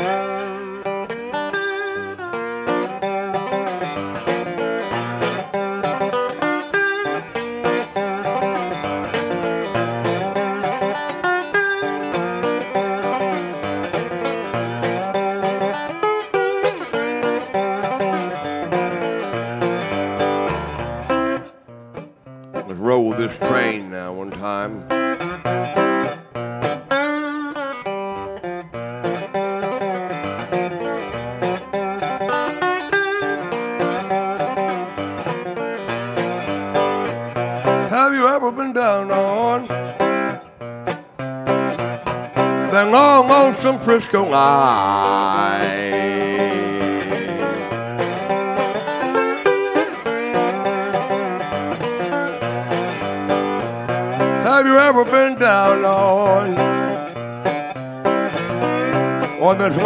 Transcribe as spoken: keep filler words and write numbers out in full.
Let's roll this train now one time. Have you ever been down on the long Lonesome Frisco line? Have you ever been down on on the